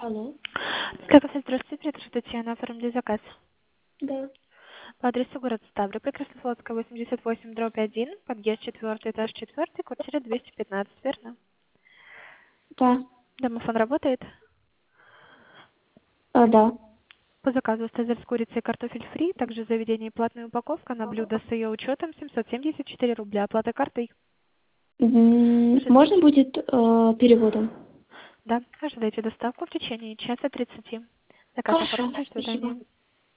Алло. Здравствуйте, это Татьяна, оформили заказ. Да. По адресу город Ставры, Прекраснословская, 88/1, подъезд 4, этаж 4, квартира 215, верно? Да. Домофон работает? Да. По заказу стазер с курицей и картофель фри, также в заведении платная упаковка на блюдо с ее учетом 774 рубля, оплата картой. Можно будет переводом? Да, ожидайте доставку в течение часа 30. Заказ Хорошо. оформлен, до Спасибо. свидания.